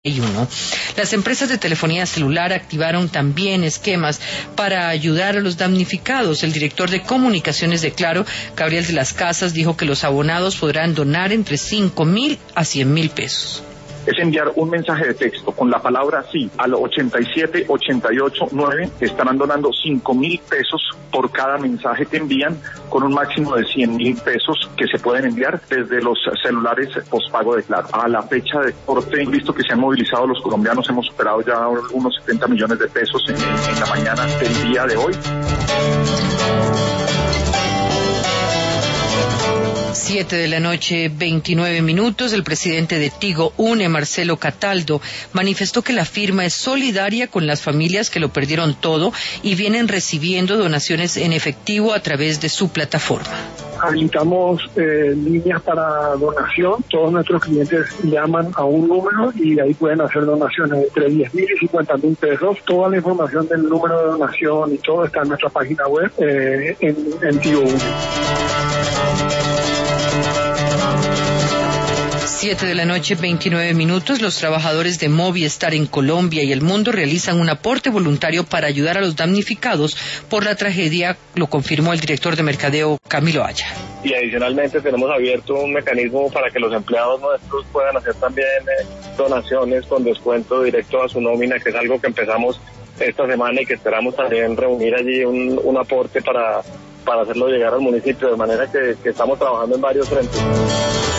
Las empresas de telefonía celular activaron también esquemas para ayudar a los damnificados. El director de comunicaciones de Claro, Gabriel de las Casas, dijo que los abonados podrán donar entre 5.000 a 100.000 pesos. Es enviar un mensaje de texto con la palabra sí al 87889. Estarán donando 5.000 pesos por cada mensaje que envían, con un máximo de 100.000 pesos que se pueden enviar desde los celulares postpago de Claro. A la fecha de corte, visto que se han movilizado los colombianos, hemos superado ya unos 70 millones de pesos en la mañana del día de hoy. 7:29 p.m. El presidente de Tigo Une, Marcelo Cataldo, manifestó que la firma es solidaria con las familias que lo perdieron todo y vienen recibiendo donaciones en efectivo a través de su plataforma. Habilitamos líneas para donación. Todos nuestros clientes llaman a un número y ahí pueden hacer donaciones entre 10.000 y 50.000 pesos. Toda la información del número de donación y todo está en nuestra página web en Tigo Une. 7:29 p.m. Los trabajadores de Movistar en Colombia y el mundo realizan un aporte voluntario para ayudar a los damnificados por la tragedia, lo confirmó el director de mercadeo, Camilo Aya. Y adicionalmente tenemos abierto un mecanismo para que los empleados nuestros puedan hacer también donaciones con descuento directo a su nómina, que es algo que empezamos esta semana y que esperamos también reunir allí un aporte para hacerlo llegar al municipio, de manera que estamos trabajando en varios frentes.